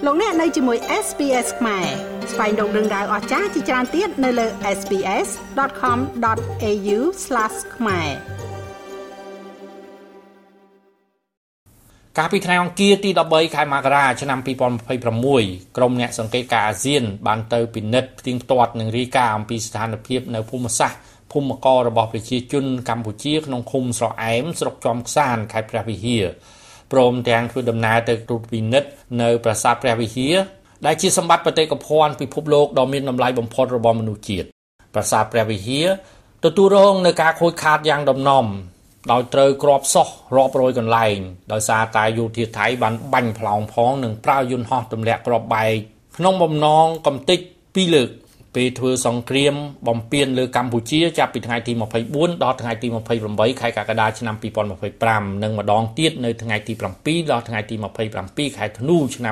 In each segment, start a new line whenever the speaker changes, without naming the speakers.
លោកអ្នកនៅជាមួយ SPS ខ្មែរស្វែងរកដឹងដៅអស្ចារ្យជាច្រើនទៀតនៅលើ sps.com.au/ខ្មែរ
កាលពីថ្ងៃអង្គារទី13ខែមករាឆ្នាំ2026ក្រុមអ្នកសង្កេតការអាស៊ានបានទៅពិនិត្យផ្ទៀងផ្ទាត់នឹងរាយការណ៍អំពីស្ថានភាពនៅភូមិសាស្ត្រភូមិកររបស់ប្រជាជនកម្ពុជាក្នុងឃុំស្រអែមស្រុកចំខ្សានខេត្តព្រះវិហារព្រមទាំងធ្វើដំណើរទៅត្រួតពិនិត្យនៅប្រាសាទព្រះវិហារដែលជាសម្បត្តិបេតិកភណ្ឌពិភពលោកដ៏មានតម្លៃបំផុតរបស់មនុស្សជាតិប្រាសាទព្រះវិហារទទួលរងនឹងការខូចខាតយ៉ាងដំណំដោយត្រូវគ្រាប់សោះរាប់រយកន្លែងដោយសារតែយោធាថៃបានបាញ់ផ្លោងផងនិងប្រើយន្តហោះទម្លាក់គ្រាប់បែកក្នុងបំណងកំទេច2លើកពេលធ្វើសង្គ្រាមបំពេញលើកម្ពុជាចាប់ពីថ្ងៃទី24ដល់ថ្ងៃទី28ខែកក្កដាឆ្នាំ2025និងម្ដងទៀតនៅថ្ងៃទី7ដល់ថ្ងៃទី27ខែធ្នូឆ្នាំ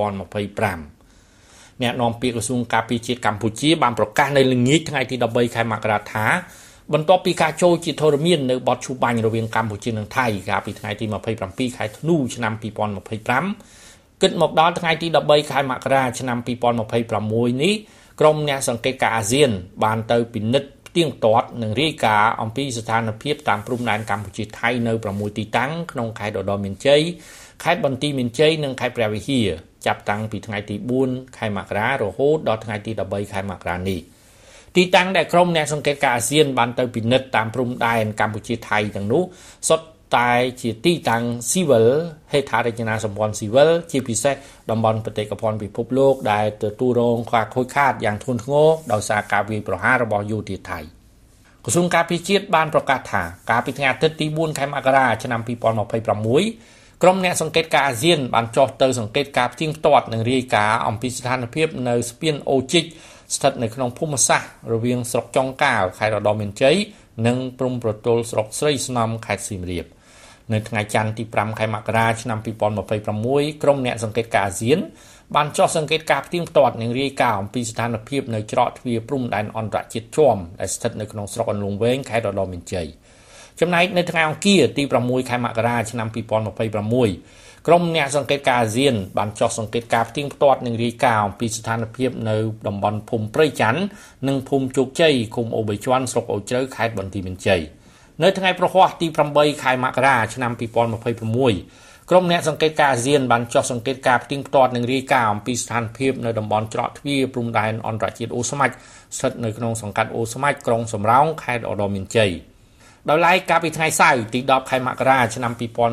2025អ្នកនាំពាក្យក្រសួងការពារជាតិកម្ពុជាបានប្រកាសនៅល្ងាចថ្ងៃទី13ខែមករាថាបន្ទាប់ពីការចូលជាធរមាននៅបទឈូបាញ់រវាងកម្ពុជានិងថៃកាលពីថ្ងៃទី27ខែធ្នូឆ្នាំ2025គិតមកដល់ថ្ងៃទី13ខែមករាឆ្នាំ2026នេះក្រុមអ្នកសង្កេតការអាស៊ានបានទៅពិនិត្យផ្ទៀងផ្ទាត់និងរាយការណ៍អំពីស្ថានភាពតាមព្រំដែនកម្ពុជាថៃនៅ6ទីតាំងក្នុងខេត្តឧត្តរមានជ័យខេត្តបន្ទាយមានជ័យនិងខេត្តព្រះវិហារចាប់តាំងពីថ្ងៃទី4ខែមករារហូតដល់ថ្ងៃទី13ខែមករានេះទីតាំងដែលក្រុមអ្នកសង្កេតការអាស៊ានបានទៅពិនិត្យតាមព្រំដែនកម្ពុជាថៃទាំងនោះសុទ្ធតែជាទីតាំងស៊ីវិលហេដ្ឋារចនាសម្ព័ន្ធស៊ីវិលជាពិសេសតំបន់បេតិកភណ្ឌពិភពលោកដែលទទួលរងការខូចខាតយ៉ាងធ្ងន់ធ្ងរដោយសារការវាយប្រហាររបស់យោធាថៃក្រសួងការពារជាតិបានប្រកាសថាកាលពីថ្ងៃអាទិត្យទី4ខែមករាឆ្នាំ2026ក្រុមអ្នកសង្កេតការអាស៊ានបានចុះទៅសង្កេតការផ្ទៀងផ្ទាត់និងរាយការណ៍អំពីស្ថានភាពនៅស្ពានអូជីកស្ថិតនៅក្នុងភូមិសាស្ត្ររវាងស្រុកចុងកាវខេត្តឧត្តរមានជ័យនិងព្រំប្រទល់ស្រុកស្រីស្នំខេត្តសៀមរាបនៅថ្ងៃច័ន្ទទី5ខែមករាឆ្នាំ2026ក្រុមអ្នកសង្កេតការអាស៊ានបានចុះសង្កេតការផ្ទៀងផ្ទាត់និងរាយការណ៍អំពីស្ថានភាពនៅច្រកទ្វារព្រំដែនអន្តរជាតិជាំដែលស្ថិតនៅក្នុងស្រុកអន្លង់វែងខេត្តឧត្តរមានជ័យចំណែកនៅថ្ងៃអង្គារទី6ខែមករាឆ្នាំ2026ក្រុមអ្នកសង្កេតការអាស៊ានបានចុះសង្កេតការផ្ទៀងផ្ទាត់និងរាយការណ៍អំពីស្ថានភាពនៅតំបន់ភូមិព្រៃច័ន្ទនិងភូមិជោគជ័យឃុំអូបីជាន់ស្រុកអូជ្រៅខេត្តបន្ទាយមានជ័យនៅថ្ងៃប្រហ័សទី8ខែមករាឆ្នាំ2026ក្រុមអ្នកសង្កេតការអាស៊ានបានចុះសង្កេតការផ្ទៀងផ្ទាត់និងរាយការណ៍អំពីស្ថានភាពនៅតំបន់ច្រកទ្វារព្រំដែនអន្តរជាតិអូស្មាច់ស្ថិតនៅក្នុងសង្កាត់អូស្មាច់ក្រុងសំរោងខេត្តឧត្តរមានជ័យដោយឡែកកាលពីថ្ងៃសៅរ៍ទី10ខែមករាឆ្នាំ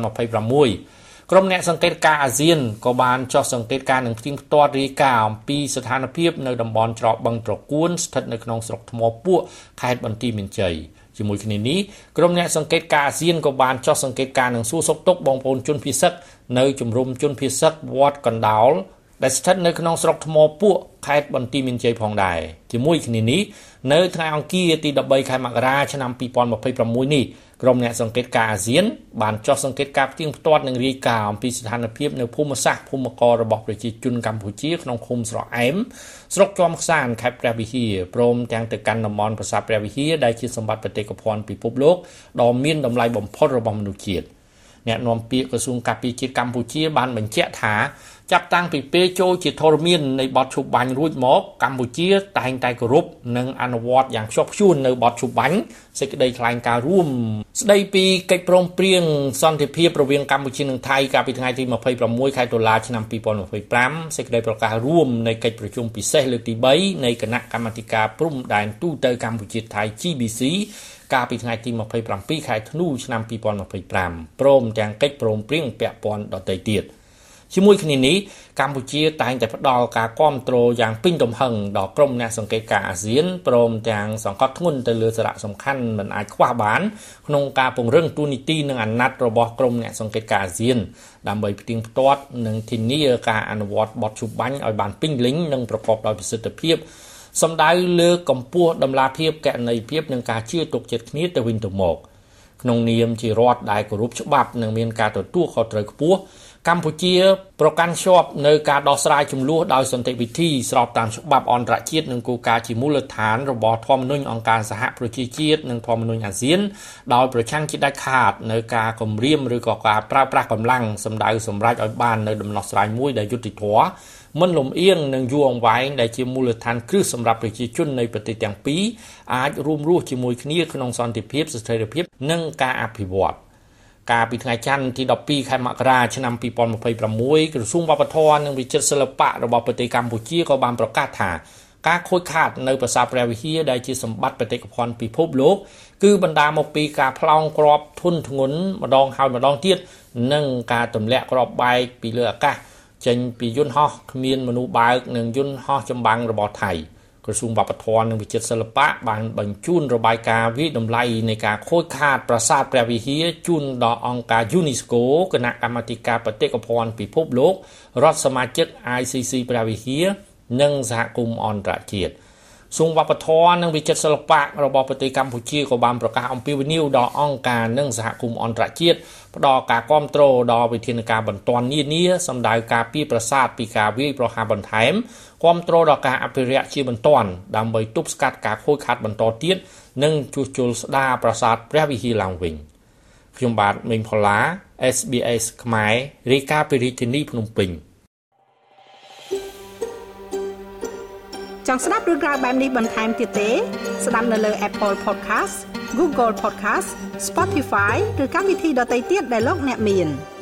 2026ក្រុមអ្នកសង្កេតការអាស៊ានក៏បានចុះសង្កេតការនិងផ្ទៀងផ្ទាត់រាយការណ៍អំពីស្ថានភាពនៅតំបន់ច្រកបឹងត្រកួនស្ថិតនៅក្នុងស្រុកថ្មពួកខេត្តបន្ទាយមានជ័យជាមួយគ្នានេះក្រុមអ្នកសង្កេតការអាស៊ានក៏បានចុះសង្កេតការនិងសួរសុខទុក្ខបងប្អូនជនភៀសសិកនៅជំរំជនភៀសសិកវត្តកណ្ដោលដែលស្ថិតនៅក្នុងស្រុកថ្មពួកខេត្តបន្ទាយមានជ័យផងដែរជាមួយគ្នានេះនៅថ្ងៃអង្គារទី13ខែមករាឆ្នាំ2026នេះក្រុមអ្នកសង្កេតការអាស៊ានបានចុះសង្កេតការផ្ទៀងផ្ទាត់និងរាយការណ៍អំពីស្ថានភាពនៅភូមិសាស្ត្រភូមិកររបស់ប្រជាជនកម្ពុជាក្នុងឃុំស្រអែមស្រុកជាំខ្សានខេត្តព្រះវិហារព្រមទាំងទៅកាន់តំបន់ប្រាសាទព្រះវិហារដែលជាសម្បត្តិបេតិកភណ្ឌពិភពលោកដ៏មានតម្លៃបំផុតរបស់មនុស្សជាតិអ្នកនាំពាក្យក្រសួងការពារជាតិកម្ពុជាបានបញ្ជាក់ថាចាប់តាំងពីពេលចូលជាធរមាននៃបទឈប់បាញ់រួចមកកម្ពុជាតែងតែគោរពនិងអនុវត្តយ៉ាងខ្ជាប់ខ្ជួននៅបទឈប់បាញ់សេចក្តីថ្លែងការណ៍រួមស្តីពីកិច្ចព្រមព្រៀងសន្តិភាពរវាងកម្ពុជានិងថៃកាលពីថ្ងៃទី26ខែតុលាឆ្នាំ2025សេចក្តីប្រកាសរួមនៃកិច្ចប្រជុំពិសេសលើកទី3នៃគណៈកម្មាធិការព្រំដែនទូតកម្ពុជាថៃ GBC កាលពីថ្ងៃទី27ខែធ្នូឆ្នាំ2025ព្រមទាំងកិច្ចព្រមព្រៀងពាក់ព័ន្ធដទៃទៀតជាមួយគ្នានេះកម្ពុជាតែងតែផ្ដល់ការគាំទ្រយ៉ាងពេញទំហឹងដល់ក្រុមអ្នកសង្កេតការអាស៊ានព្រមទាំងសង្កត់ធ្ងន់ទៅលើសារៈសំខាន់មិនអាចខ្វះបានក្នុងការពង្រឹងទូនីតិនិងអាណត្តិរបស់ក្រុមអ្នកសង្កេតការអាស៊ានដើម្បីផ្ទៀងផ្ទាត់និងធានាការអនុវត្តបទឈប់បាញ់ឲ្យបានពេញលេញនិងប្រកបដោយប្រសិទ្ធភាពសំដៅលើកម្ពស់តម្លាភាពកណន័យភាពនិងការជឿទុកចិត្តគ្នាទៅវិញទៅមកក្នុងនាមជារដ្ឋដែលគោរពច្បាប់និងមានការទទួលខុសត្រូវខ្ពស់កម្ពុជាប្រកាន់ខ្ជាប់នៅការដោះស្រាយចំនួនដោយសន្តិវិធីស្របតាមច្បាប់អន្តរជាតិនិងគោលការណ៍ជាមូលដ្ឋានរបស់ធម្មនុញ្ញអង្គការសហប្រជាជាតិនិងធម្មនុញ្ញអាស៊ានដោយប្រឆាំងជាដាច់ខាតនៅការគំរាមឬក៏ការប្រើប្រាស់កម្លាំងសម្ដៅសម្រេចឲ្យបាននៅដំណោះស្រាយមួយដែលយុត្តិធម៌មិនលំអៀងនិងយូរអង្វែងដែលជាមូលដ្ឋានគ្រឹះសម្រាប់ប្រជាជននៃប្រទេសទាំងពីរអាចរួមរស់ជាមួយគ្នាក្នុងសន្តិភាពស្ថិរភាពនិងការអភិវឌ្ឍកាលពីថ្ងៃច័ន្ទទី12ខែមករាឆ្នាំ2026ក្រសួងវប្បធម៌និងវិចិត្រសិល្បៈរបស់ប្រទេសកម្ពុជាក៏បានប្រកាសថាការខូចខាតនៅប្រាសាទព្រះវិហារដែលជាសម្បត្តិបេតិកភណ្ឌពិភពលោកគឺបណ្ដាលមកពីការផ្លោងគ្រាប់ធុនធ្ងន់ម្ដងហើយម្ដងទៀតនិងការទម្លាក់គ្រាប់បែកពីលើអាកាសចេញពីយន្តហោះគ្មានមនុស្សបើកនិងយន្តហោះចម្បាំងរបស់ថៃក្រសួងវប្បធម៌និងវិចិត្រសិល្បៈបានបញ្ជូនរបាយការណ៍វិតម្លៃនៃការខូចខាតប្រាសាទព្រះវិហារជូនដល់អង្គការ UNESCO គណៈកម្មាធិការបេតិកភណ្ឌពិភពលោករដ្ឋសមាជិក ICC ព្រះវិហារនិងសហគមន៍អន្តរជាតិក្រសួងវប្បធម៌និងវិចិត្រសិល្បៈរបស់ប្រទេសកម្ពុជាក៏បានប្រកាសអំពាវនាវដល់អង្គការនិងសហគមន៍អន្តរជាតិផ្ដល់ការគាំទ្រដល់វិធានការបន្ទាន់នានាសម្ដៅការពារប្រាសាទពីការវាយប្រហារបន្ថែមគាំទ្រដល់ការអភិរក្សជាបន្ទាន់ដើម្បីទប់ស្កាត់ការខូចខាតបន្តទៀតនិងជួសជុលស្ដារប្រាសាទព្រះវិហារឡើងវិញខ្ញុំបាទមេងផល្លា SBS ខ្មែររាយការណ៍ពីរាជធានីភ្នំពេញ
ចង់ស្ដាប់រឿងរ៉ាវបែបនេះបន្ថែមទៀតទេស្ដាប់នៅលើ Apple Podcast Google Podcast Spotify ឬកម្មវិធីដទៃទៀតដែលលោកអ្នកមាន